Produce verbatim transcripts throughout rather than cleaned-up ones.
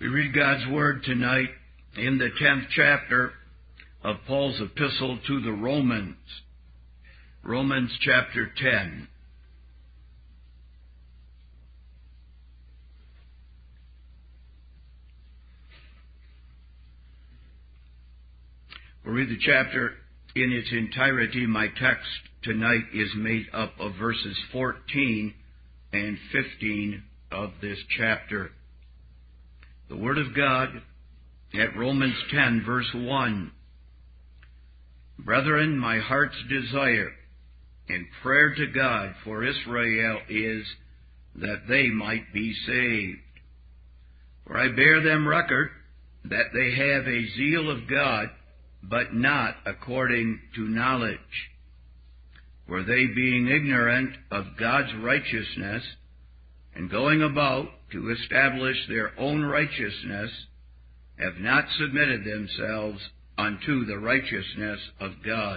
We read God's Word tonight in the tenth chapter of Paul's epistle to the Romans. Romans chapter ten. We'll read the chapter in its entirety. My text tonight is made up of verses fourteen and fifteen of this chapter. The Word of God at Romans ten, verse one. Brethren, my heart's desire and prayer to God for Israel is that they might be saved. For I bear them record that they have a zeal of God, but not according to knowledge. For they, being ignorant of God's righteousness, and going about to establish their own righteousness, have not submitted themselves unto the righteousness of God.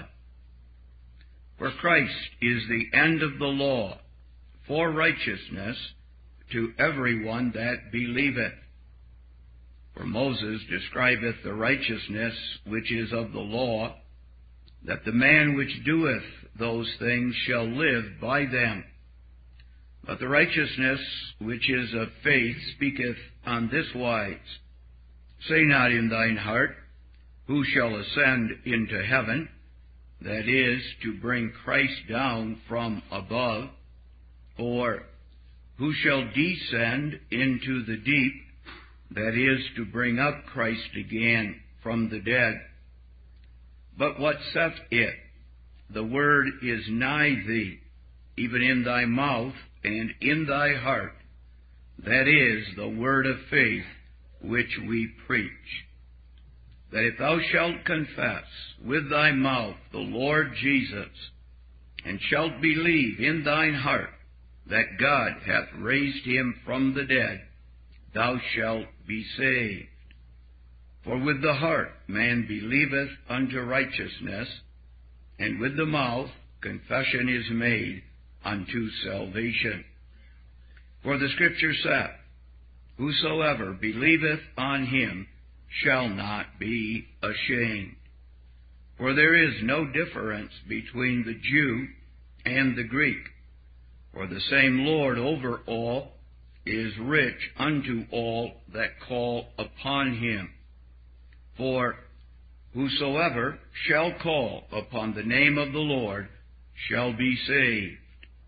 For Christ is the end of the law for righteousness to everyone that believeth. For Moses describeth the righteousness which is of the law, that the man which doeth those things shall live by them. But the righteousness which is of faith speaketh on this wise, Say not in thine heart, Who shall ascend into heaven? That is, to bring Christ down from above. Or, Who shall descend into the deep? That is, to bring up Christ again from the dead. But what saith it? The word is nigh thee, even in thy mouth and in thy heart. That is the word of faith which we preach. That if thou shalt confess with thy mouth the Lord Jesus, and shalt believe in thine heart that God hath raised him from the dead, thou shalt be saved. For with the heart man believeth unto righteousness, and with the mouth confession is made unto salvation. For the Scripture saith, Whosoever believeth on him shall not be ashamed. For there is no difference between the Jew and the Greek. For the same Lord over all is rich unto all that call upon him. For whosoever shall call upon the name of the Lord shall be saved.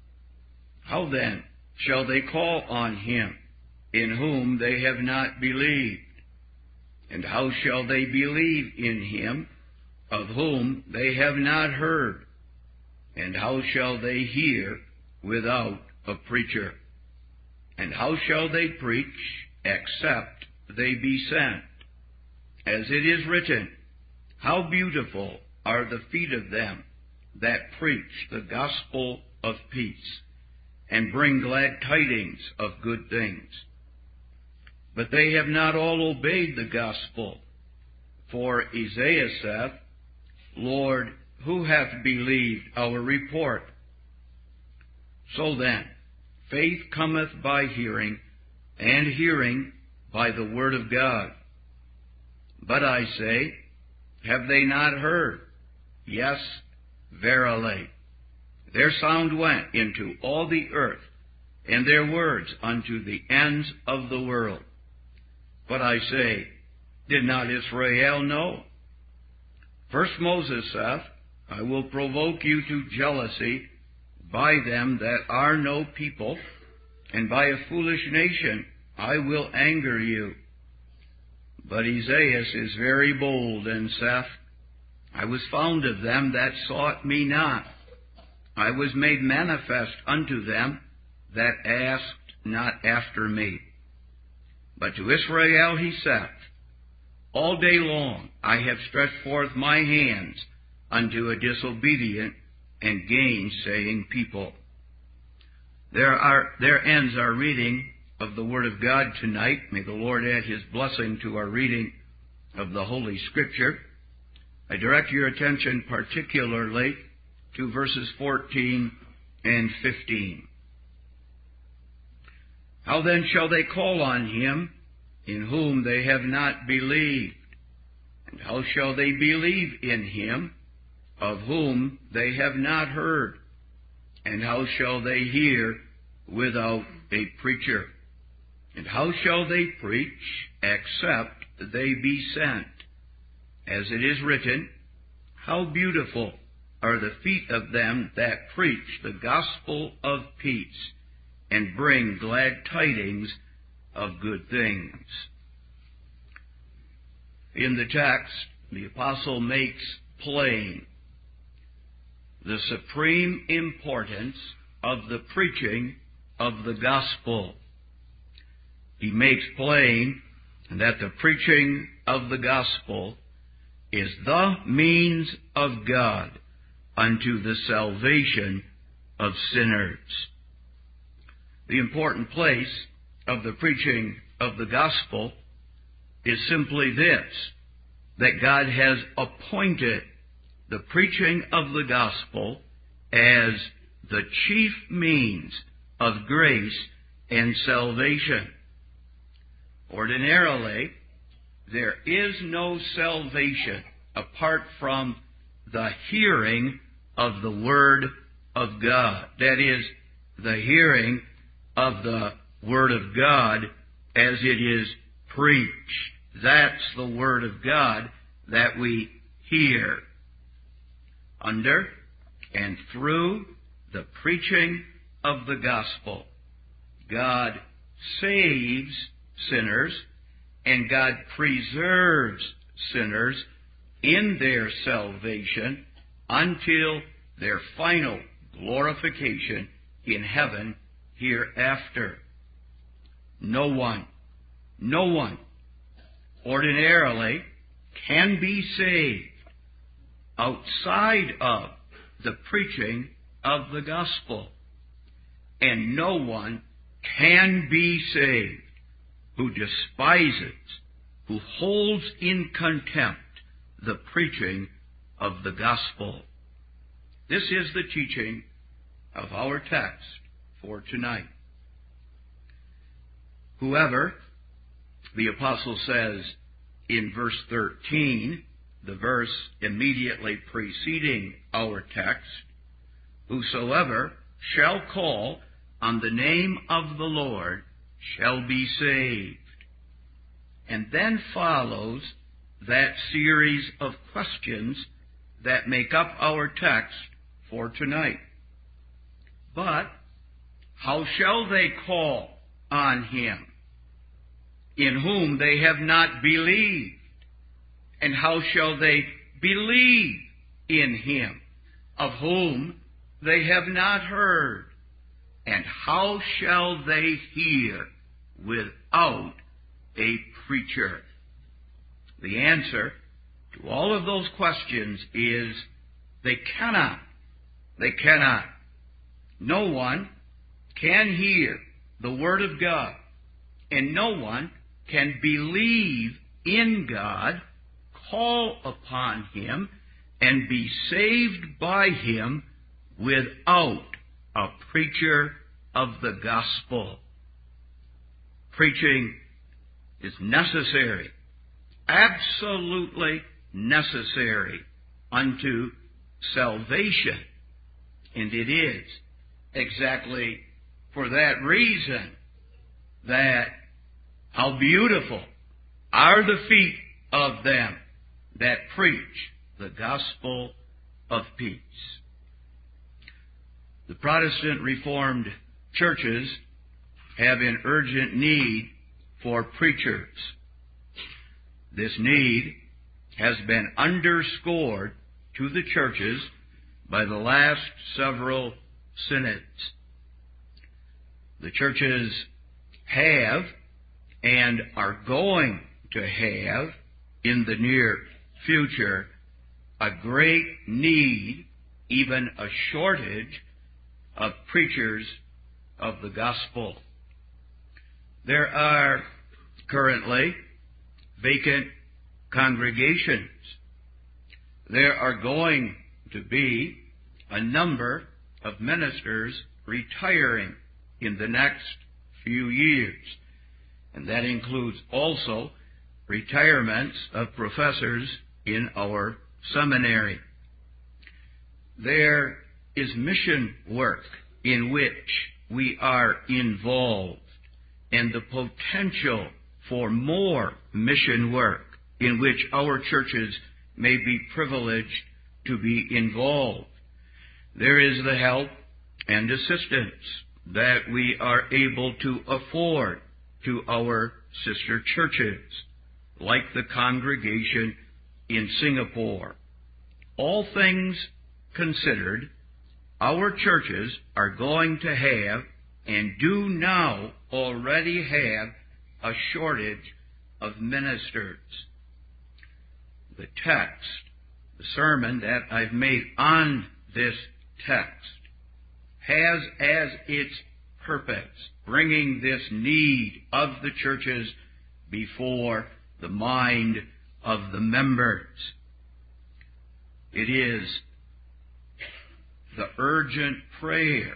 How then shall they call on him in whom they have not believed? And how shall they believe in him of whom they have not heard? And how shall they hear without a preacher? And how shall they preach except they be sent? As it is written, How beautiful are the feet of them that preach the gospel of peace, and bring glad tidings of good things. But they have not all obeyed the gospel. For Isaiah saith, Lord, who hath believed our report? So then, faith cometh by hearing, and hearing by the word of God. But I say, have they not heard? Yes, verily. Their sound went into all the earth, and their words unto the ends of the world. But I say, did not Israel know? First Moses saith, I will provoke you to jealousy by them that are no people, and by a foolish nation I will anger you. But Isaiah is very bold, and saith, I was found of them that sought me not. I was made manifest unto them that asked not after me. But to Israel he saith, All day long I have stretched forth my hands unto a disobedient and gainsaying people. There are there ends our reading of the Word of God tonight. May the Lord add His blessing to our reading of the Holy Scripture. I direct your attention particularly to verses fourteen and fifteen. How then shall they call on him in whom they have not believed? And how shall they believe in him, of whom they have not heard? And how shall they hear without a preacher? And how shall they preach, except they be sent? As it is written, how beautiful are the feet of them that preach the gospel of peace, and bring glad tidings of good things. In the text, the apostle makes plain the supreme importance of the preaching of the gospel. He makes plain that the preaching of the gospel is the means of God unto the salvation of sinners. The important place of the preaching of the gospel is simply this, that God has appointed the preaching of the gospel as the chief means of grace and salvation. Ordinarily, there is no salvation apart from the hearing of the Word of God. That is, the hearing of the Word of God as it is preached. That's the Word of God that we hear. Under and through the preaching of the gospel, God saves sinners, and God preserves sinners in their salvation until their final glorification in heaven hereafter. No one, no one ordinarily can be saved outside of the preaching of the gospel. And no one can be saved who despises, who holds in contempt the preaching of the gospel. This is the teaching of our text for tonight. Whoever, the apostle says in verse thirteen, the verse immediately preceding our text, whosoever shall call on the name of the Lord shall be saved. And then follows that series of questions that make up our text for tonight. But how shall they call on him in whom they have not believed? And how shall they believe in him of whom they have not heard? And how shall they hear without a preacher? The answer to all of those questions is they cannot. They cannot. No one can hear the Word of God, and no one can believe in God, call upon him, and be saved by him without a preacher of the gospel. Preaching is necessary, absolutely necessary unto salvation. And it is exactly for that reason that how beautiful are the feet of them that preach the gospel of peace. The Protestant Reformed churches have an urgent need for preachers. This need has been underscored to the churches by the last several synods. The churches have and are going to have in the near future a great need, even a shortage, of preachers of the gospel. There are currently vacant congregations. There are going to be a number of ministers retiring in the next few years. and that includes also retirements of professors in our seminary. There is mission work in which we are involved, and the potential for more mission work in which our churches may be privileged to be involved. There is the help and assistance that we are able to afford to our sister churches, like the congregation in Singapore. All things considered, our churches are going to have, and do now already have, a shortage of ministers. The text, the sermon that I've made on this text, has as its purpose bringing this need of the churches before the mind of the members. It is the urgent prayer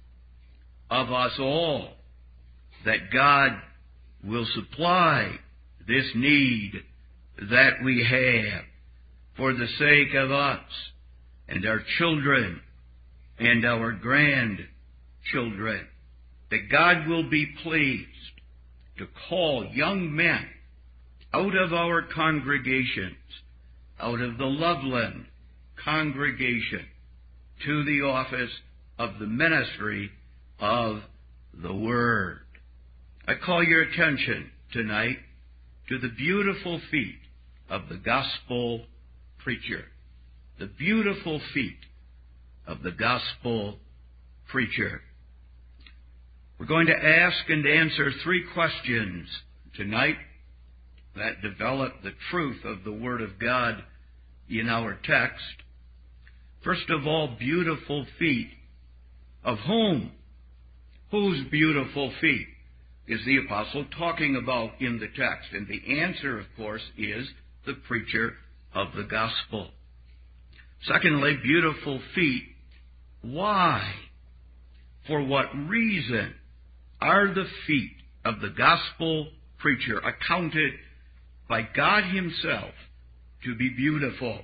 of us all that God will supply this need that we have for the sake of us and our children and our grandchildren, that God will be pleased to call young men out of our congregations, out of the Loveland congregation, to the office of the ministry of the Word. I call your attention tonight to the beautiful feet of the gospel preacher. The beautiful feet of the gospel preacher. We're going to ask and answer three questions tonight that develop the truth of the Word of God in our text. First of all, beautiful feet of whom? Whose beautiful feet is the apostle talking about in the text? And the answer, of course, is the preacher of the gospel. Secondly, beautiful feet. Why? For what reason are the feet of the gospel preacher accounted by God Himself to be beautiful?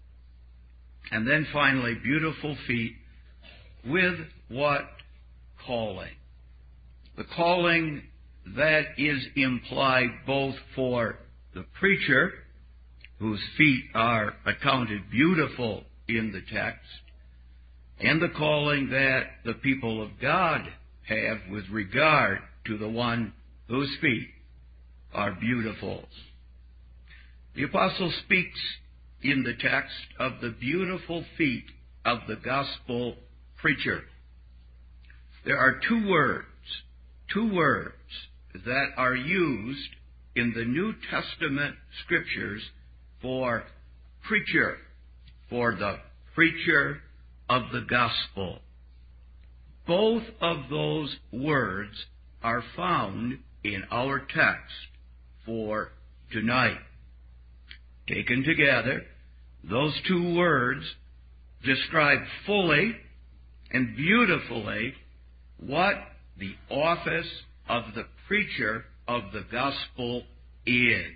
And then finally, beautiful feet with what calling? The calling that is implied both for the preacher, whose feet are accounted beautiful in the text, and the calling that the people of God have with regard to the one whose feet are beautiful. The apostle speaks in the text of the beautiful feet of the gospel preacher. There are two words, two words that are used in the New Testament scriptures for preacher, for the preacher of the gospel. Both of those words are found in our text for tonight. Taken together, those two words describe fully and beautifully what the office of the preacher of the gospel is.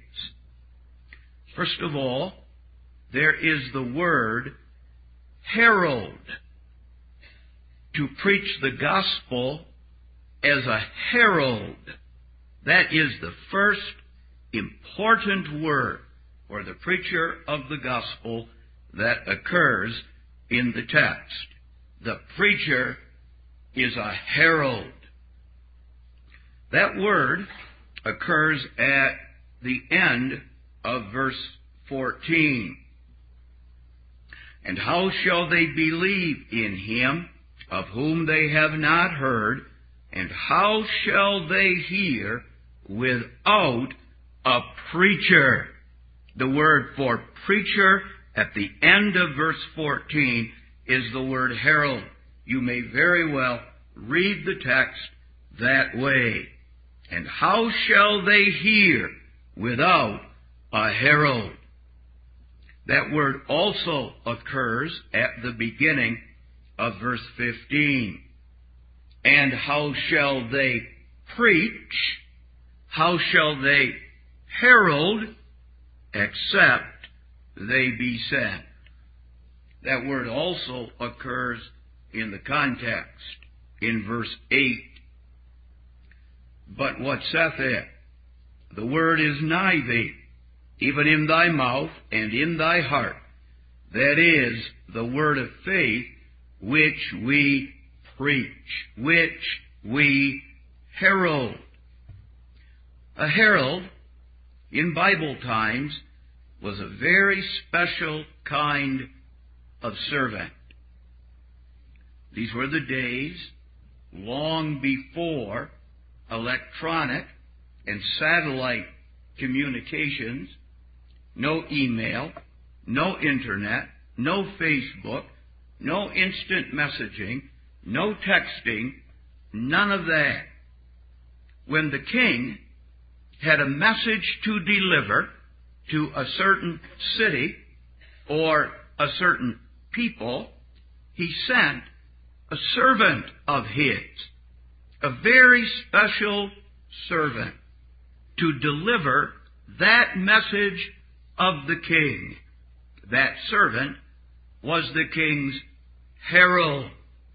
First of all, there is the word herald. To preach the gospel as a herald. That is the first important word for the preacher of the gospel that occurs in the text. The preacher is a herald. That word occurs at the end of verse fourteen. And how shall they believe in Him of whom they have not heard? And how shall they hear without a preacher? The word for preacher at the end of verse fourteen is the word herald. You may very well read the text that way. And how shall they hear without a herald? That word also occurs at the beginning of verse fifteen. And how shall they preach how shall they herald except they be sent? That word also occurs in the context in verse eight. But what saith it? The word is nigh thee, even in thy mouth and in thy heart. That is the word of faith which we preach, which we herald. A herald in Bible times was a very special kind of servant. These were the days long before electronic and satellite communications, no email, no internet, no Facebook, no instant messaging, no texting, none of that. When the king had a message to deliver to a certain city or a certain people, he sent a servant of his, a very special servant, to deliver that message of the king. That servant was the king's herald.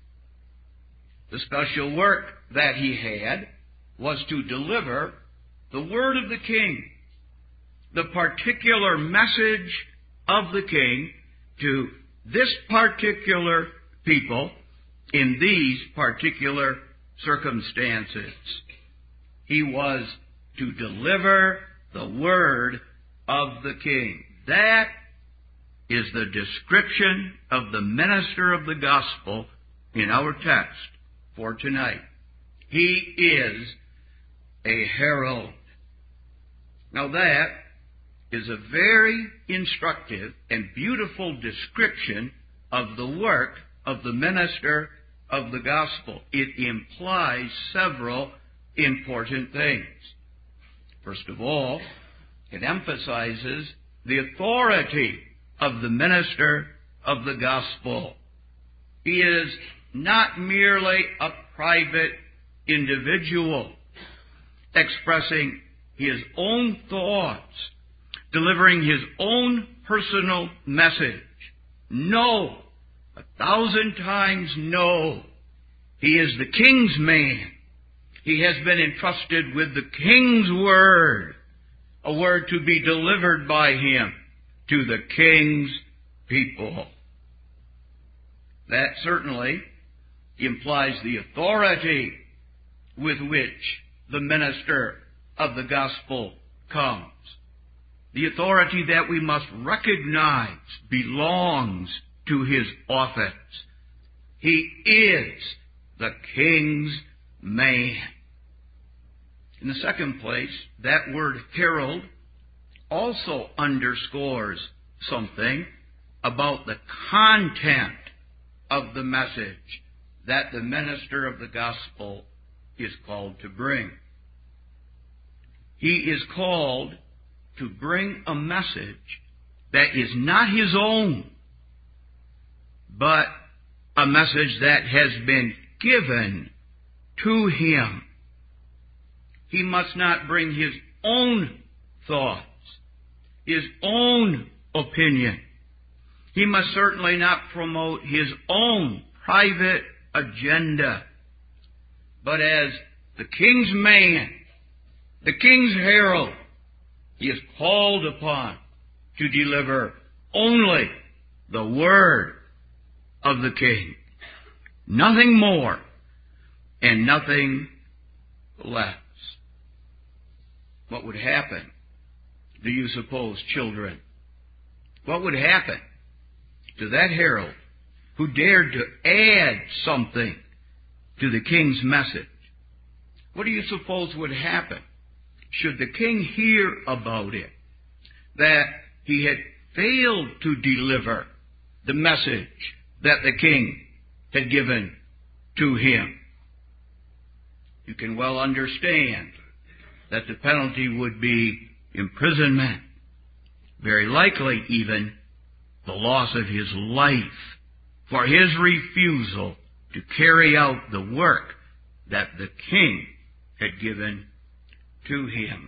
The special work that he had was to deliver the word of the king, the particular message of the king to this particular people in these particular circumstances. He was to deliver the word of the king. That is the description of the minister of the gospel in our text for tonight. He is a herald. Now that is a very instructive and beautiful description of the work of the minister of the gospel. It implies several important things. First of all, it emphasizes the authority of the minister of the gospel. He is not merely a private individual expressing his own thoughts, delivering his own personal message. No, a thousand times no. He is the king's man. He has been entrusted with the king's word, a word to be delivered by him to the king's people. That certainly implies the authority with which the minister of the gospel comes. The authority that we must recognize belongs to his office. He is the king's man. In the second place, that word herald also underscores something about the content of the message that the minister of the gospel is called to bring. He is called to bring a message that is not his own, but a message that has been given to him. He must not bring his own thoughts, his own opinion. He must certainly not promote his own private agenda. But as the king's man, the king's herald, he is called upon to deliver only the word of the king. Nothing more and nothing less. What would happen, do you suppose, children? What would happen to that herald who dared to add something to the king's message? What do you suppose would happen should the king hear about it, that he had failed to deliver the message that the king had given to him? You can well understand that the penalty would be imprisonment, very likely even the loss of his life for his refusal to carry out the work that the king had given to him.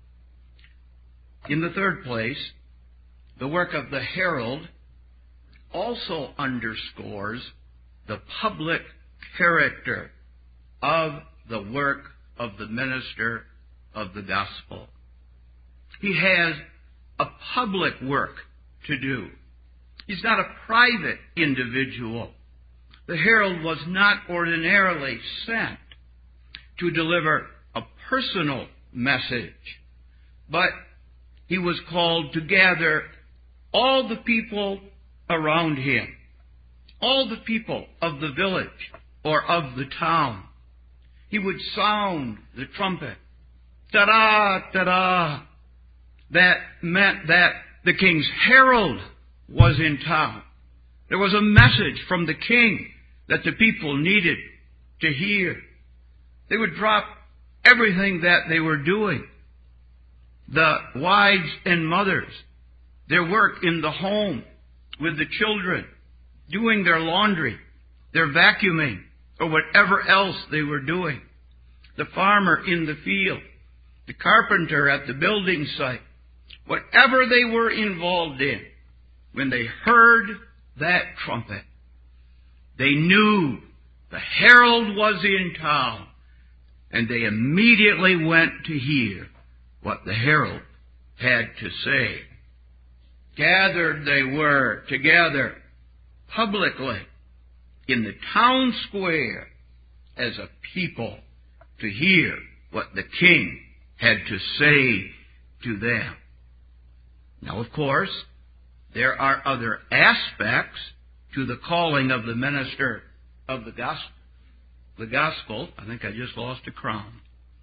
In the third place, the work of the herald also underscores the public character of the work of the minister of the gospel. He has a public work to do. He's not a private individual. The herald was not ordinarily sent to deliver a personal message, but he was called to gather all the people around him, all the people of the village or of the town. He would sound the trumpet. Ta-da, ta-da. That meant that the king's herald was in town. There was a message from the king that the people needed to hear. They would drop everything that they were doing. The wives and mothers, their work in the home with the children, doing their laundry, their vacuuming, or whatever else they were doing. The farmer in the field, the carpenter at the building site, whatever they were involved in, when they heard that trumpet, they knew the herald was in town, and they immediately went to hear what the herald had to say. Gathered they were together publicly in the town square as a people to hear what the king had to say to them. Now, of course, there are other aspects to the calling of the minister of the gospel. The gospel, I think I just lost a crown.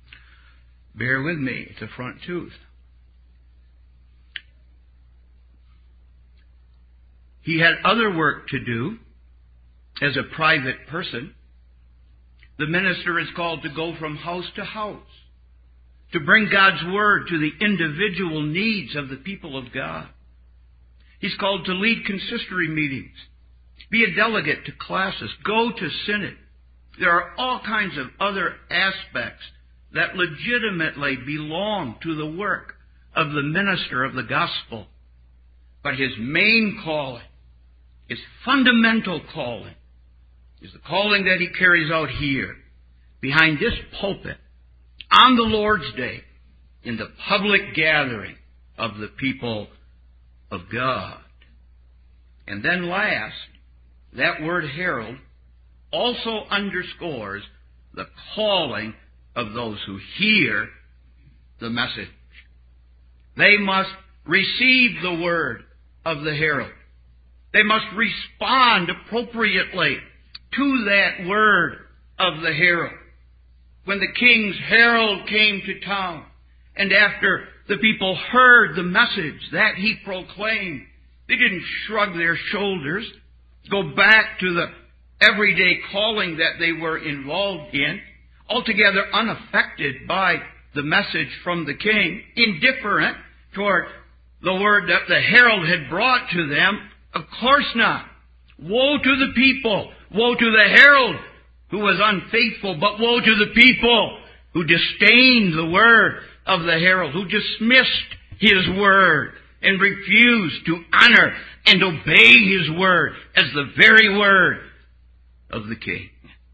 Bear with me, it's a front tooth. He had other work to do as a private person. The minister is called to go from house to house, to bring God's word to the individual needs of the people of God. He's called to lead consistory meetings, be a delegate to classes, go to synod. There are all kinds of other aspects that legitimately belong to the work of the minister of the gospel. But his main calling, his fundamental calling, is the calling that he carries out here, behind this pulpit, on the Lord's Day, in the public gathering of the people of God. And then last, that word herald also underscores the calling of those who hear the message. They must receive the word of the herald. They must respond appropriately to that word of the herald. When the king's herald came to town, and after the people heard the message that he proclaimed, they didn't shrug their shoulders, go back to the everyday calling that they were involved in, altogether unaffected by the message from the king, indifferent toward the word that the herald had brought to them. Of course not. Woe to the people. Woe to the herald who was unfaithful, but woe to the people who disdained the word of the herald, who dismissed his word and refused to honor and obey his word as the very word of the king.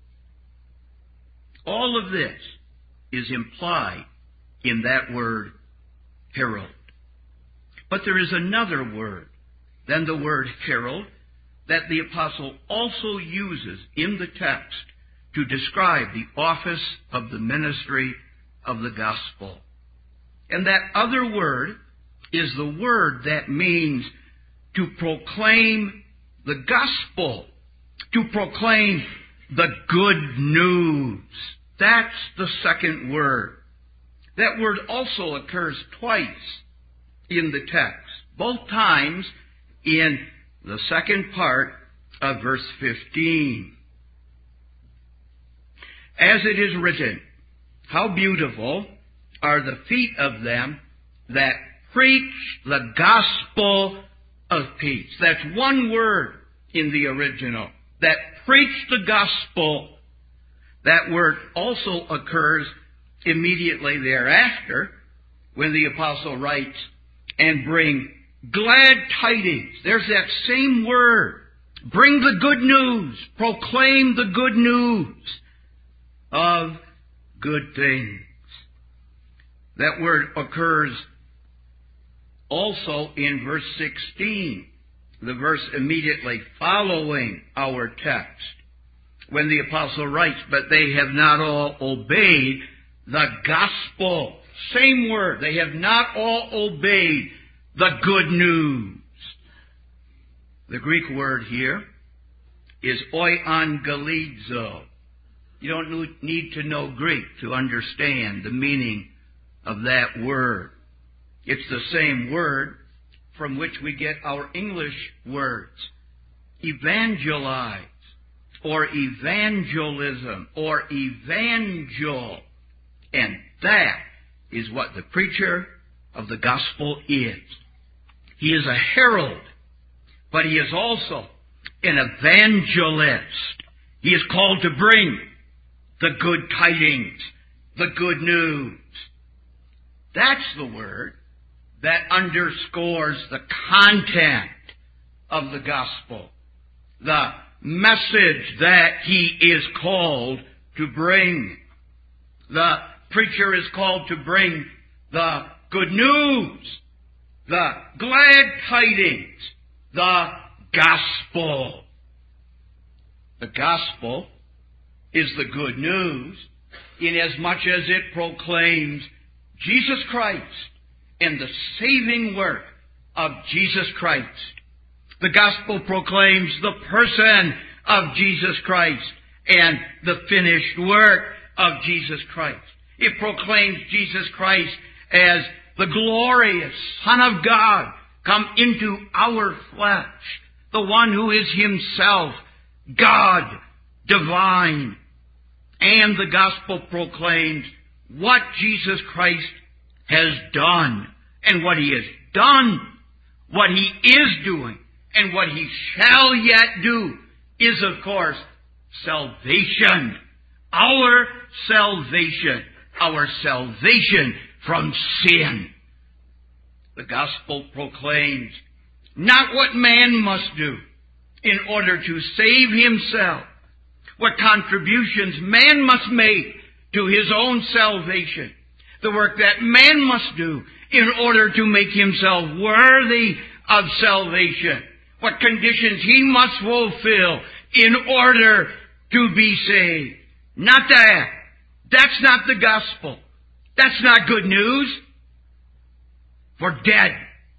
All of this is implied in that word herald. But there is another word than the word herald that the apostle also uses in the text to describe the office of the ministry of the gospel. And that other word is the word that means to proclaim the gospel, to proclaim the good news. That's the second word. That word also occurs twice in the text, both times in the second part of verse fifteen. As it is written, how beautiful are the feet of them that preach the gospel of peace. That's one word in the original. That preach the gospel. That word also occurs immediately thereafter, when the apostle writes, and bring glad tidings. There's that same word. Bring the good news. Proclaim the good news of good things. That word occurs also in verse sixteen, the verse immediately following our text, when the apostle writes, but they have not all obeyed the gospel. Same word. They have not all obeyed the good news. The Greek word here is euangelizo. You don't need to know Greek to understand the meaning of that word. It's the same word from which we get our English words. Evangelize, or evangelism, or evangel. And that is what the preacher of the gospel is. He is a herald, but he is also an evangelist. He is called to bring the good tidings, the good news. That's the word that underscores the content of the gospel, the message that he is called to bring. The preacher is called to bring the good news, the glad tidings, the gospel. The gospel is the good news inasmuch as it proclaims Jesus Christ and the saving work of Jesus Christ. The gospel proclaims the person of Jesus Christ and the finished work of Jesus Christ. It proclaims Jesus Christ as the glorious Son of God come into our flesh, the one who is himself God divine. And the gospel proclaims what Jesus Christ has done, and what he has done, what he is doing, and what he shall yet do is, of course, salvation. Our salvation. Our salvation from sin. The gospel proclaims not what man must do in order to save himself, what contributions man must make to his own salvation, the work that man must do in order to make himself worthy of salvation, what conditions he must fulfill in order to be saved. Not that. That's not the gospel. That's not good news. For dead,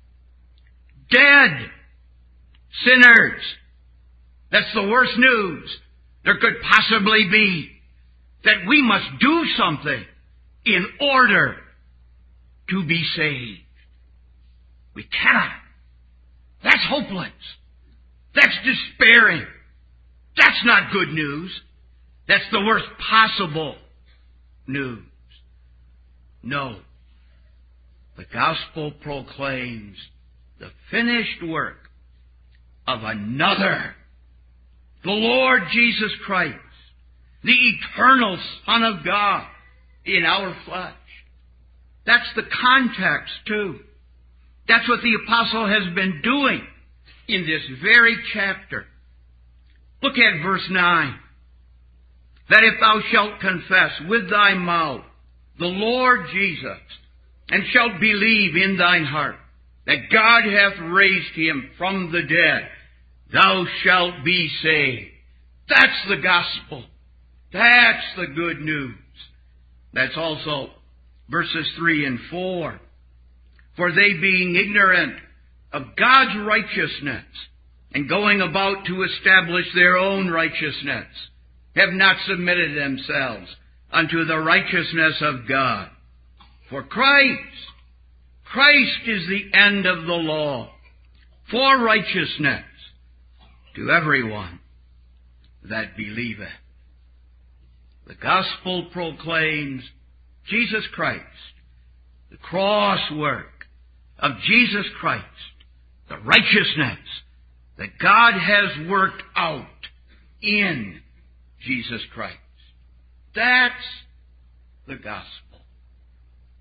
dead sinners, that's the worst news there could possibly be. That we must do something in order to be saved. We cannot. That's hopeless. That's despairing. That's not good news. That's the worst possible news. No. The gospel proclaims the finished work of another, the Lord Jesus Christ, the eternal Son of God in our flesh. That's the context, too. That's what the apostle has been doing in this very chapter. Look at verse nine. That if thou shalt confess with thy mouth the Lord Jesus, and shalt believe in thine heart that God hath raised him from the dead, thou shalt be saved. That's the gospel. That's the good news. That's also verses three and four. For they being ignorant of God's righteousness, and going about to establish their own righteousness, have not submitted themselves unto the righteousness of God. For Christ, Christ is the end of the law for righteousness to everyone that believeth. The gospel proclaims Jesus Christ, the cross work of Jesus Christ, the righteousness that God has worked out in Jesus Christ. That's the gospel.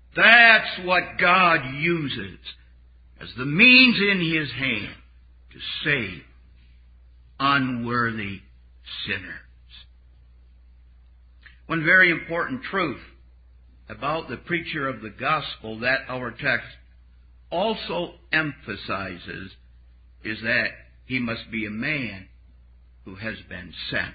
That's what God uses as the means in His hand to save unworthy sinners. One very important truth about the preacher of the gospel that our text also emphasizes is that he must be a man who has been sent.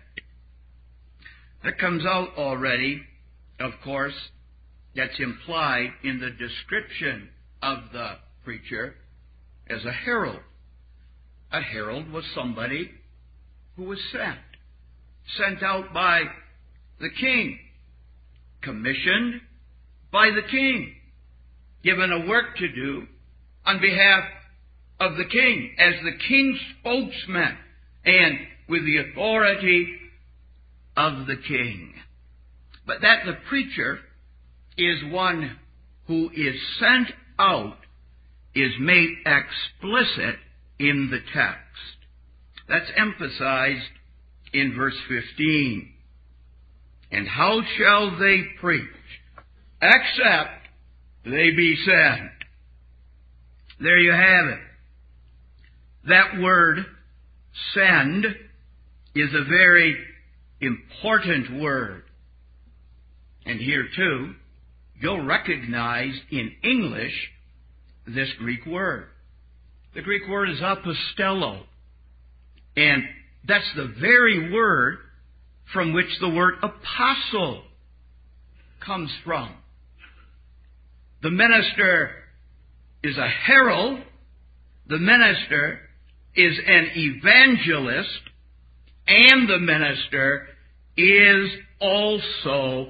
That comes out already, of course, that's implied in the description of the preacher as a herald. A herald was somebody who was sent, sent out by the king, commissioned by the king, given a work to do on behalf of the king, as the king's spokesman and with the authority of the king. But that the preacher is one who is sent out is made explicit in the text. That's emphasized in verse fifteen. And how shall they preach, except they be sent? There you have it. That word, send, is a very important word. And here too, you'll recognize in English this Greek word. The Greek word is apostello. And that's the very word from which the word apostle comes from. The minister is a herald. The minister is an evangelist. And the minister is also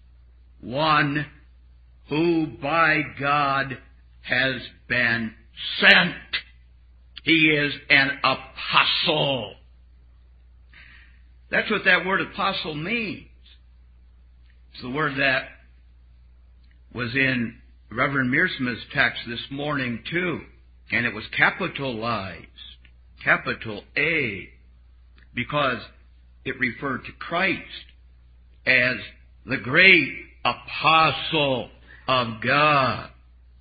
one who by God has been sent. He is an apostle. That's what that word apostle means. It's the word that was in Reverend Mearsma's text this morning too. And it was capitalized, capital A, because it referred to Christ as the great apostle of God.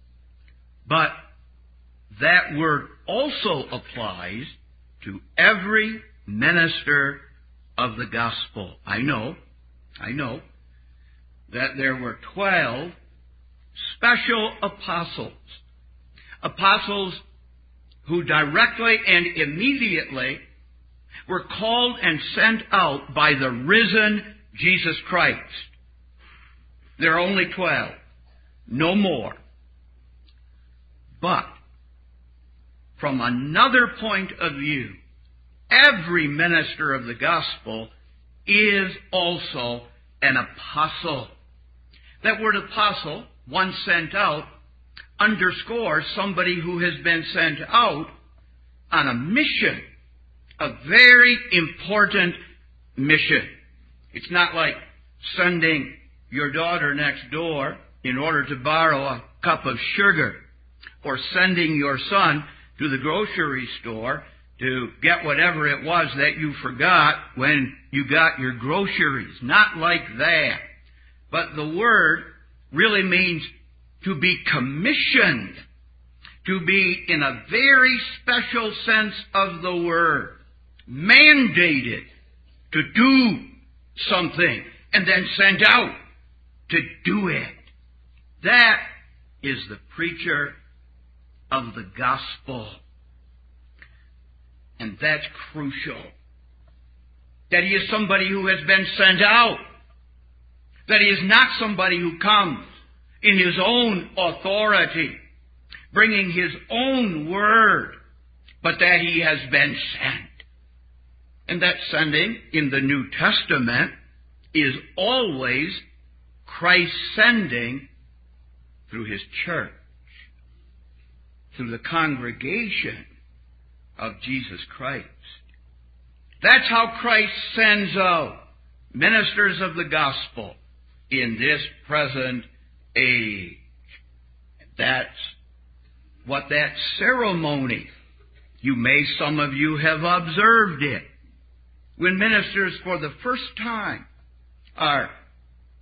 But that word also applies to every minister of the gospel. I know, I know that there were twelve special apostles. Apostles who directly and immediately were called and sent out by the risen Jesus Christ. There are only twelve, no more. But from another point of view, every minister of the gospel is also an apostle. That word apostle, one sent out, underscores somebody who has been sent out on a mission, a very important mission. It's not like sending your daughter next door in order to borrow a cup of sugar, or sending your son to the grocery store to get whatever it was that you forgot when you got your groceries. Not like that. But the word really means to be commissioned, to be, in a very special sense of the word, mandated to do something and then sent out to do it. That is the preacher of the gospel. And that's crucial. That he is somebody who has been sent out. That he is not somebody who comes in his own authority, bringing his own word, but that he has been sent. And that sending in the New Testament is always Christ sending through his church, through the congregation of Jesus Christ. That's how Christ sends out ministers of the gospel in this present age. That's what that ceremony, you may, some of you have observed it, when ministers for the first time are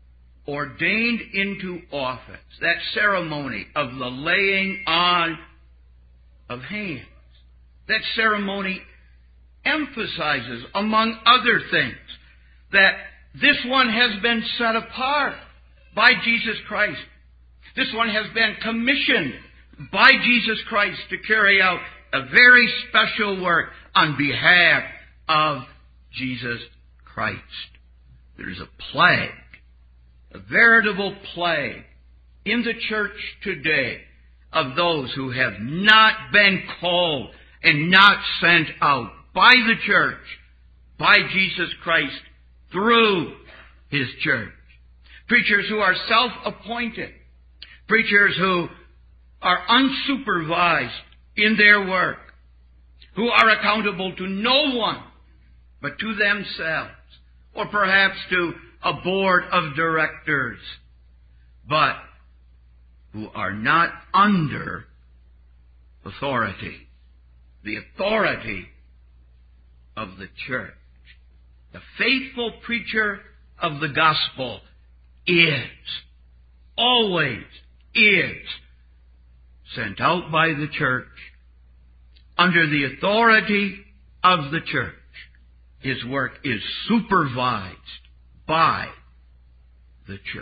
ordained into office, that ceremony of the laying on of hands. That ceremony emphasizes, among other things, that this one has been set apart by Jesus Christ. This one has been commissioned by Jesus Christ to carry out a very special work on behalf of Jesus Christ. There's a plague, a veritable plague in the church today of those who have not been called and not sent out by the church, by Jesus Christ, through His church. Preachers who are self-appointed. Preachers who are unsupervised in their work. Who are accountable to no one but to themselves. Or perhaps to a board of directors. But who are not under authority. The authority of the church. The faithful preacher of the gospel is, always is, sent out by the church, under the authority of the church. His work is supervised by the church.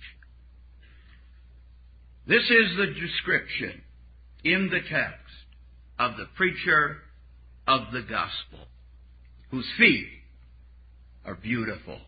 This is the description in the text of the preacher of the gospel, whose feet are beautiful.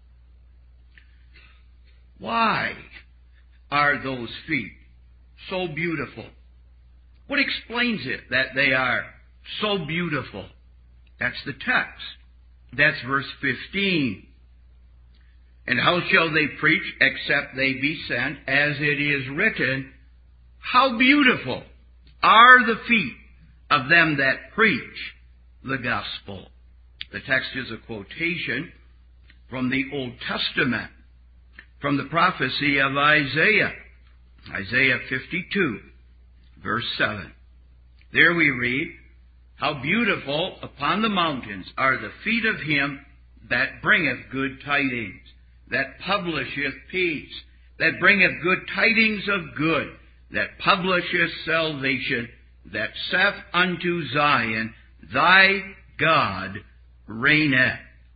Why are those feet so beautiful? What explains it that they are so beautiful? That's the text. That's verse fifteen. And how shall they preach except they be sent? As it is written, how beautiful are the feet of them that preach the gospel. The text is a quotation from the Old Testament, from the prophecy of Isaiah, Isaiah fifty-two, verse seven. There we read, how beautiful upon the mountains are the feet of him that bringeth good tidings, that publisheth peace, that bringeth good tidings of good, that publisheth salvation, that saith unto Zion, thy God reigneth.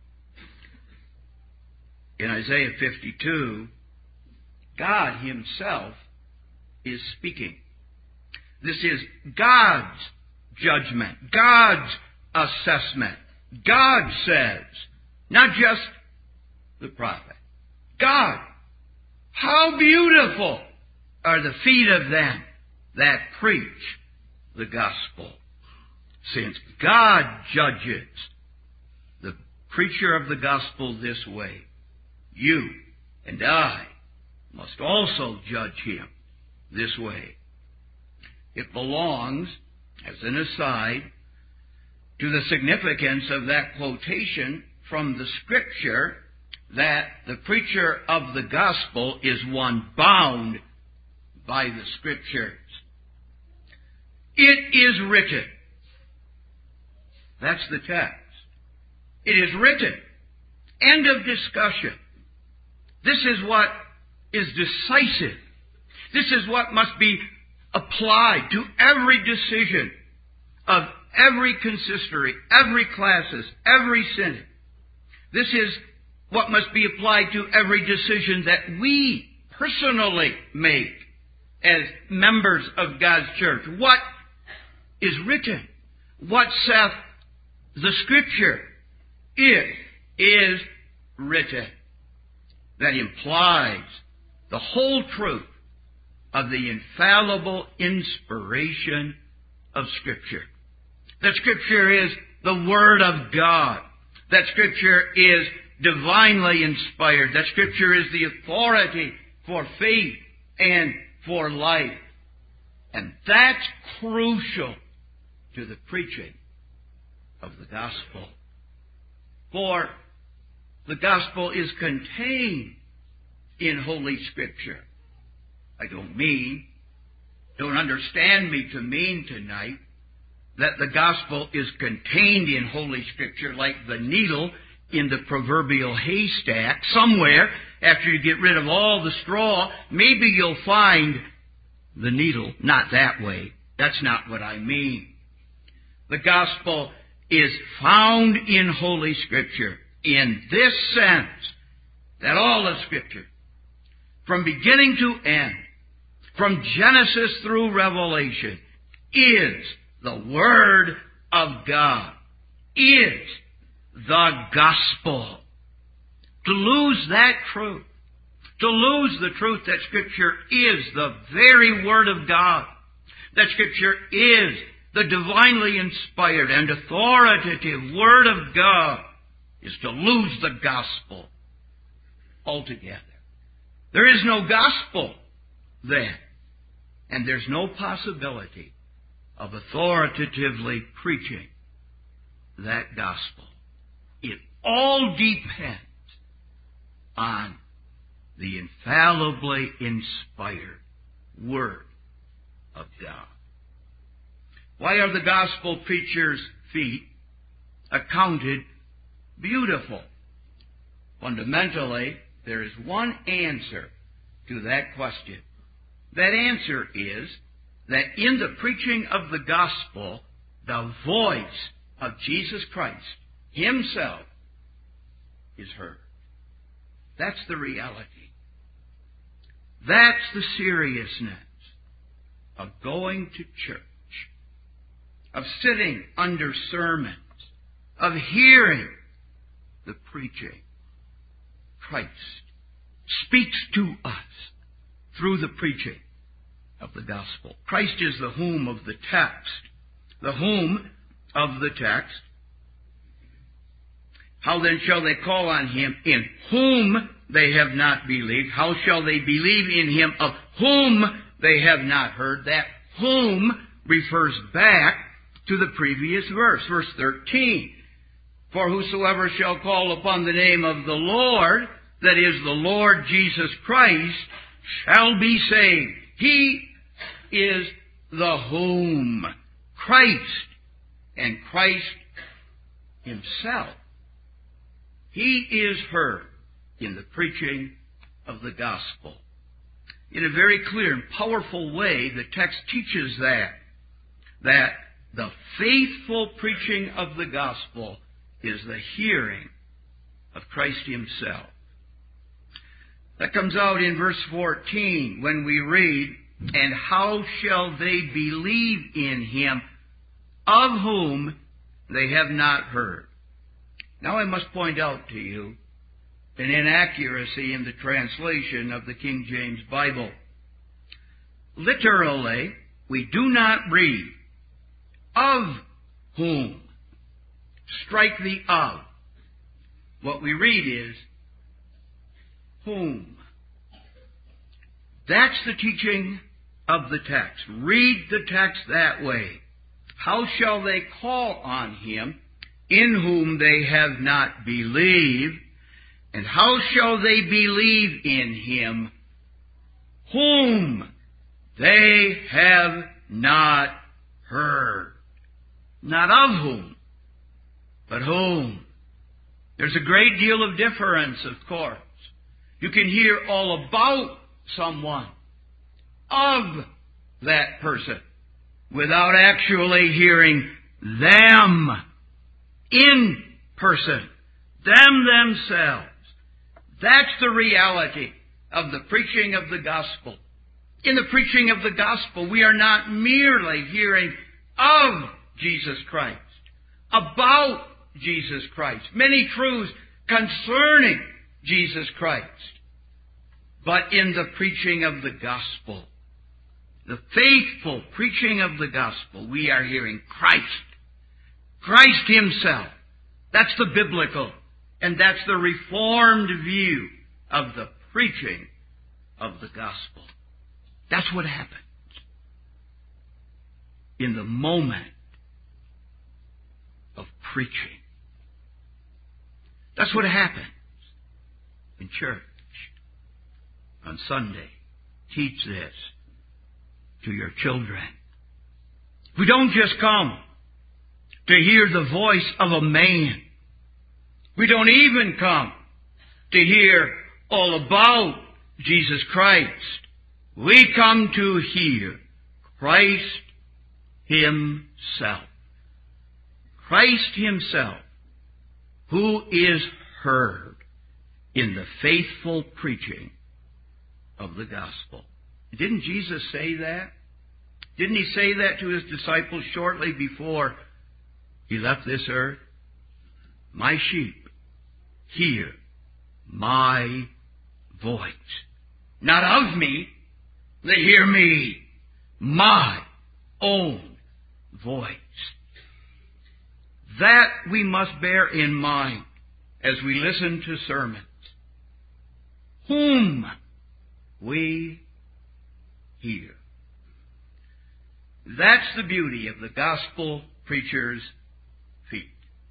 In Isaiah fifty-two, God Himself is speaking. This is God's judgment, God's assessment. God says, not just the prophet. God, how beautiful are the feet of them that preach the gospel. Since God judges the preacher of the gospel this way, you and I must also judge him this way. It belongs, as an aside, to the significance of that quotation from the Scripture that the preacher of the gospel is one bound by the Scriptures. It is written. That's the text. It is written. End of discussion. This is what is decisive. This is what must be applied to every decision of every consistory, every classis, every synod. This is what must be applied to every decision that we personally make as members of God's church. What is written? What saith the Scripture? It is written. That implies the whole truth of the infallible inspiration of Scripture. That Scripture is the Word of God. That Scripture is divinely inspired. That Scripture is the authority for faith and for life. And that's crucial to the preaching of the gospel. For the gospel is contained in Holy Scripture. I don't mean, don't understand me to mean tonight that the gospel is contained in Holy Scripture like the needle in the proverbial haystack somewhere after you get rid of all the straw, maybe you'll find the needle. Not that way. That's not what I mean. The gospel is found in Holy Scripture in this sense, that all of Scripture, from beginning to end, from Genesis through Revelation, is the Word of God, is the gospel. To lose that truth, to lose the truth that Scripture is the very Word of God, that Scripture is the divinely inspired and authoritative Word of God, is to lose the gospel altogether. There is no gospel then, and there's no possibility of authoritatively preaching that gospel. It all depends on the infallibly inspired Word of God. Why are the gospel preacher's feet accounted beautiful? Fundamentally, there is one answer to that question. That answer is that in the preaching of the gospel, the voice of Jesus Christ Himself is heard. That's the reality. That's the seriousness of going to church, of sitting under sermons, of hearing the preaching. Christ speaks to us through the preaching of the gospel. Christ is the whom of the text. The whom of the text. How then shall they call on Him in whom they have not believed? How shall they believe in Him of whom they have not heard? That whom refers back to the previous verse, verse thirteen. For whosoever shall call upon the name of the Lord, that is the Lord Jesus Christ, shall be saved. He is the whom. Christ, and Christ Himself. He is heard in the preaching of the gospel. In a very clear and powerful way, the text teaches that, that the faithful preaching of the gospel is the hearing of Christ Himself. That comes out in verse fourteen when we read, and how shall they believe in Him of whom they have not heard? Now I must point out to you an inaccuracy in the translation of the King James Bible. Literally, we do not read of whom. Strike the of. What we read is whom. That's the teaching of the text. Read the text that way. How shall they call on Him in whom they have not believed? And how shall they believe in Him whom they have not heard? Not of whom, but whom. There's a great deal of difference, of course. You can hear all about someone, of that person, without actually hearing them in person, them themselves. That's the reality of the preaching of the gospel. In the preaching of the gospel, we are not merely hearing of Jesus Christ, about Jesus Christ, many truths concerning Jesus Christ, but in the preaching of the gospel, the faithful preaching of the gospel, we are hearing Christ, Christ Himself. That's the biblical, and that's the Reformed view of the preaching of the gospel. That's what happens in the moment of preaching. That's what happens in church on Sunday. Teach this to your children. We don't just come to hear the voice of a man. We don't even come to hear all about Jesus Christ. We come to hear Christ Himself. Christ Himself, who is heard in the faithful preaching of the gospel. Didn't Jesus say that? Didn't He say that to His disciples shortly before He left this earth? My sheep hear my voice. Not of me. They hear me. My own voice. That we must bear in mind as we listen to sermons. Whom we hear. That's the beauty of the gospel preacher's feet.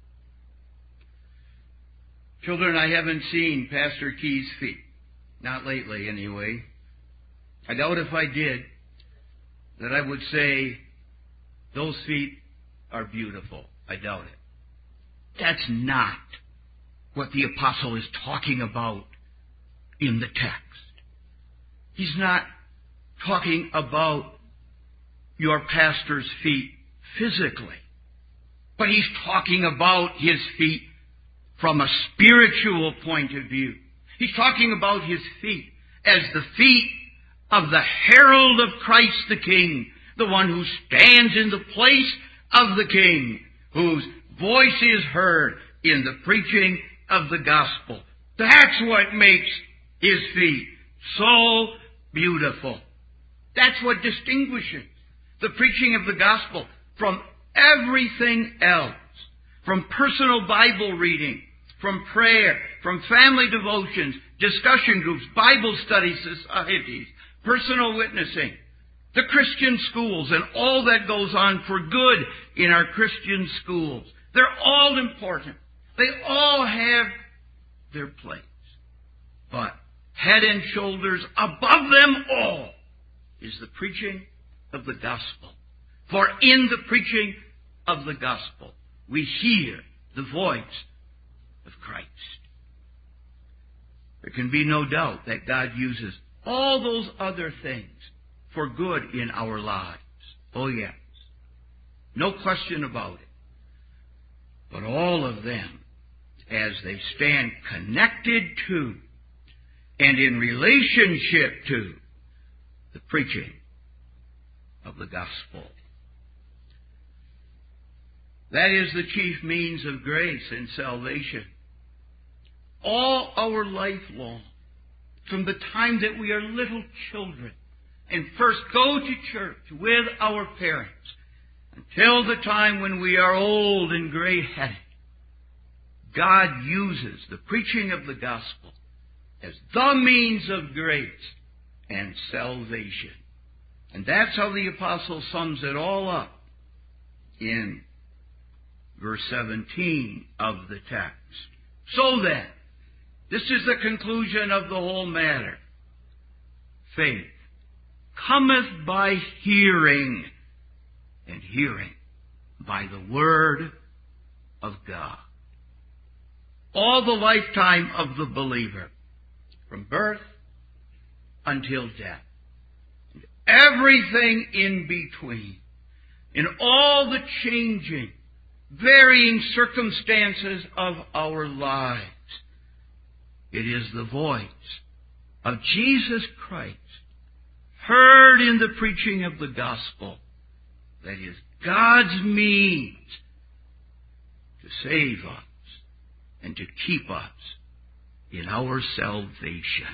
Children, I haven't seen Pastor Key's feet. Not lately, anyway. I doubt if I did that I would say, those feet are beautiful. I doubt it. That's not what the apostle is talking about in the text. He's not talking about your pastor's feet physically, but he's talking about his feet from a spiritual point of view. He's talking about his feet as the feet of the herald of Christ the King, the one who stands in the place of the King, whose voice is heard in the preaching of the gospel. That's what makes his feet so beautiful. That's what distinguishes the preaching of the gospel from everything else, from personal Bible reading, from prayer, from family devotions, discussion groups, Bible study societies, personal witnessing, the Christian schools, and all that goes on for good in our Christian schools. They're all important. They all have their place. But head and shoulders above them all is the preaching of the gospel. For in the preaching of the gospel, we hear the voice of Christ. There can be no doubt that God uses all those other things for good in our lives. Oh, yes. No question about it. But all of them, as they stand connected to and in relationship to the preaching of the gospel. That is the chief means of grace and salvation. All our life long, from the time that we are little children and first go to church with our parents, until the time when we are old and gray-headed, God uses the preaching of the gospel as the means of grace and salvation. And that's how the apostle sums it all up in verse seventeen of the text. So then, this is the conclusion of the whole matter. Faith cometh by hearing, and hearing by the word of God. All the lifetime of the believer, from birth until death, and everything in between, in all the changing, varying circumstances of our lives, it is the voice of Jesus Christ, heard in the preaching of the gospel, that is God's means to save us and to keep us in our salvation.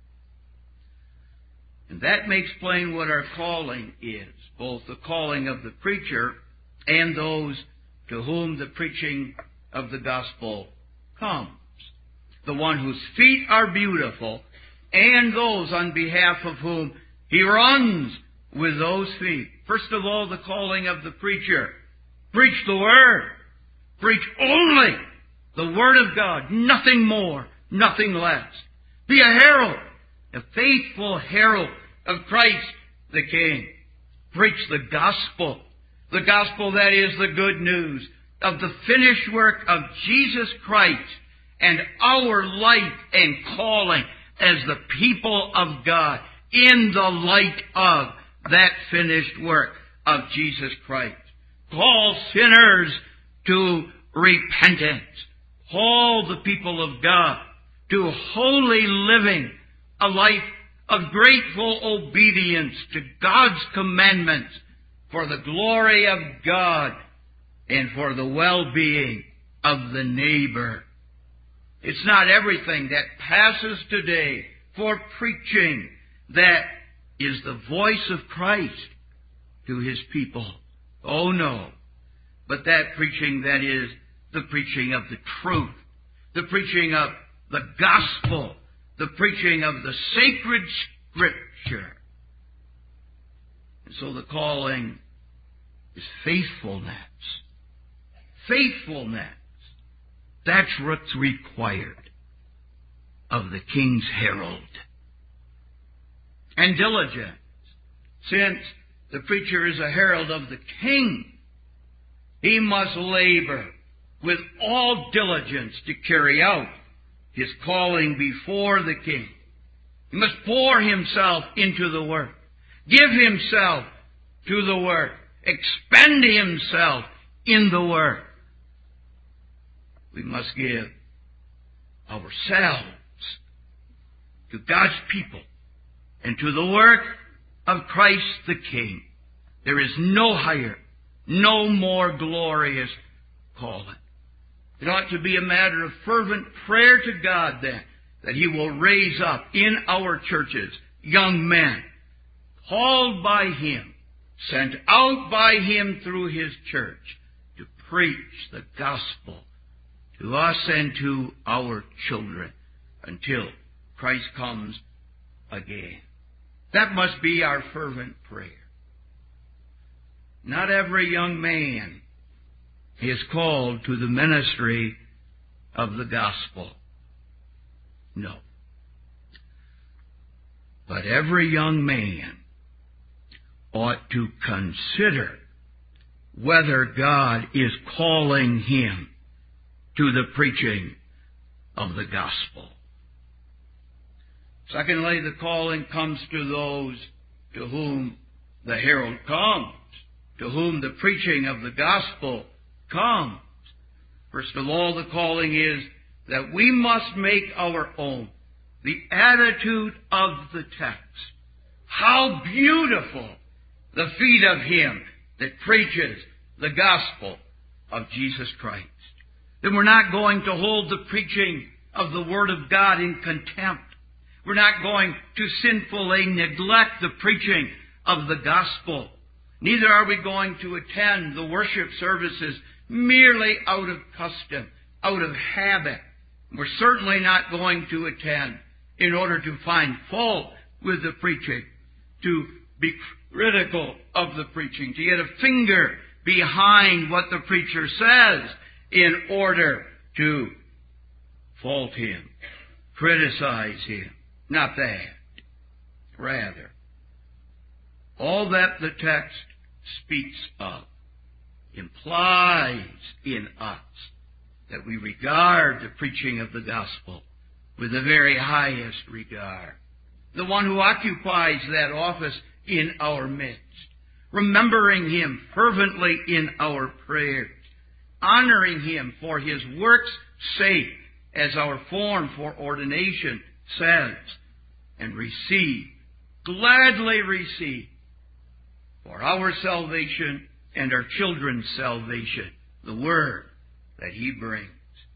And that makes plain what our calling is, both the calling of the preacher and those to whom the preaching of the gospel comes. The one whose feet are beautiful, and those on behalf of whom he runs with those feet. First of all, the calling of the preacher. Preach the Word. Preach only the Word of God. Nothing more, nothing less. Be a herald, a faithful herald of Christ the King. Preach the gospel. The gospel, that is the good news of the finished work of Jesus Christ and our life and calling as the people of God in the light of that finished work of Jesus Christ. Call sinners to repentance. Call the people of God to holy living, a life of grateful obedience to God's commandments for the glory of God and for the well-being of the neighbor. It's not everything that passes today for preaching that is the voice of Christ to His people. Oh no. But that preaching that is the preaching of the truth, the preaching of the gospel, the preaching of the sacred Scripture. And so the calling is faithfulness. Faithfulness. That's what's required of the King's herald. And diligence. Since the preacher is a herald of the King, he must labor with all diligence to carry out his calling before the King. He must pour himself into the work, give himself to the work, expend himself in the work. We must give ourselves to God's people and to the work of Christ the King. There is no higher, no more glorious calling. It ought to be a matter of fervent prayer to God then, that He will raise up in our churches young men, called by Him, sent out by Him through His church, to preach the gospel to us and to our children until Christ comes again. That must be our fervent prayer. Not every young man is called to the ministry of the gospel. No. But every young man ought to consider whether God is calling him to the preaching of the gospel. Secondly, the calling comes to those to whom the herald comes, to whom the preaching of the gospel comes. First of all, the calling is that we must make our own the attitude of the text. How beautiful the feet of Him that preaches the gospel of Jesus Christ. Then we're not going to hold the preaching of the Word of God in contempt. We're not going to sinfully neglect the preaching of the gospel. Neither are we going to attend the worship services merely out of custom, out of habit. We're certainly not going to attend in order to find fault with the preaching, to be critical of the preaching, to get a finger behind what the preacher says in order to fault him, criticize him. Not that. Rather, all that the text speaks of implies in us that we regard the preaching of the gospel with the very highest regard. The one who occupies that office in our midst, remembering Him fervently in our prayers, honoring Him for His work's sake, as our form for ordination says, and receive, gladly receive, for our salvation and our children's salvation, the Word that He brings.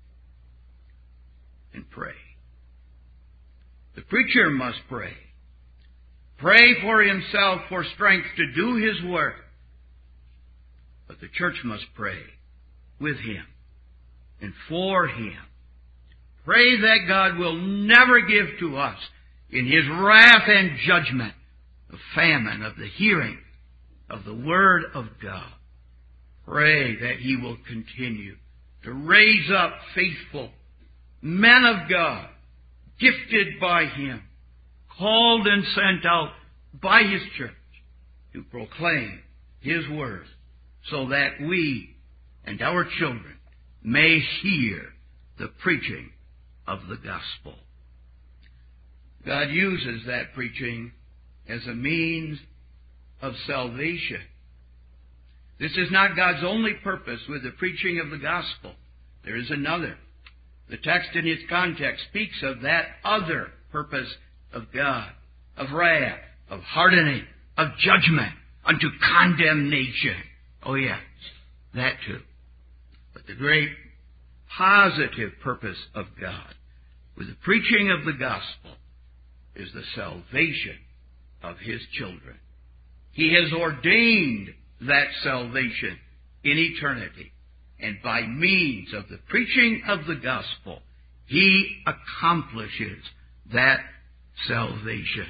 And pray. The preacher must pray. Pray for himself for strength to do his work. But the church must pray with him and for him. Pray that God will never give to us in His wrath and judgment the famine of the hearing of the Word of God. Pray that He will continue to raise up faithful men of God, gifted by Him, called and sent out by His church to proclaim His Word, so that we and our children may hear the preaching of the gospel. God uses that preaching as a means of salvation. This is not God's only purpose with the preaching of the gospel. There is another. The text in its context speaks of that other purpose of God, of wrath, of hardening, of judgment unto condemnation. Oh yes, that too. But the great positive purpose of God with the preaching of the gospel is the salvation of His children. He has ordained that salvation in eternity. And by means of the preaching of the gospel, He accomplishes that salvation.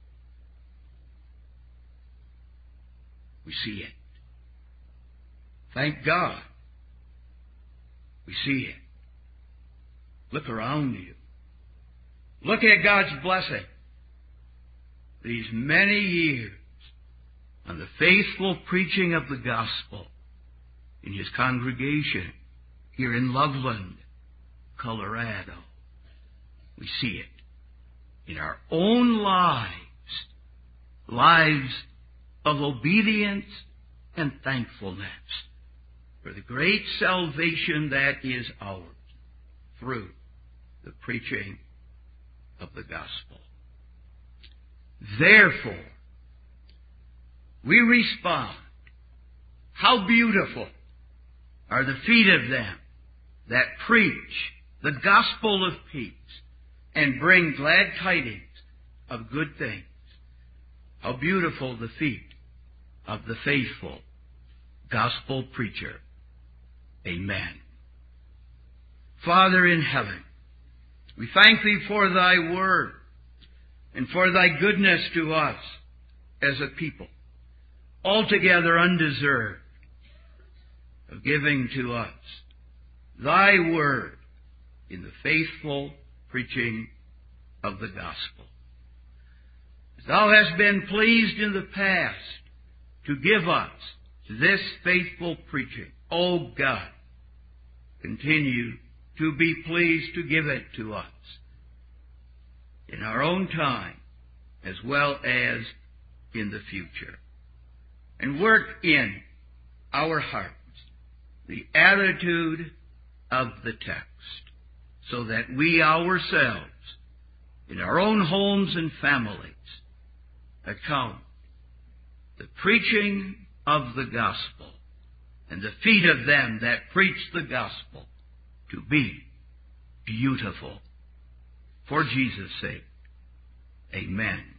We see it. Thank God. We see it. Look around you. Look at God's blessing. These many years on the faithful preaching of the gospel in His congregation here in Loveland, Colorado. We see it in our own lives, lives of obedience and thankfulness for the great salvation that is ours through the preaching of the gospel. Therefore, we respond, how beautiful are the feet of them that preach the gospel of peace and bring glad tidings of good things. How beautiful the feet of the faithful gospel preacher. Amen. Father in heaven, we thank Thee for Thy word and for Thy goodness to us as a people, altogether undeserved, of giving to us Thy word in the faithful preaching of the gospel. As Thou hast been pleased in the past to give us this faithful preaching, O God, continue to be pleased to give it to us in our own time as well as in the future. And work in our hearts the attitude of the text, so that we ourselves, in our own homes and families, account the preaching of the gospel and the feet of them that preach the gospel to be beautiful. For Jesus' sake, amen.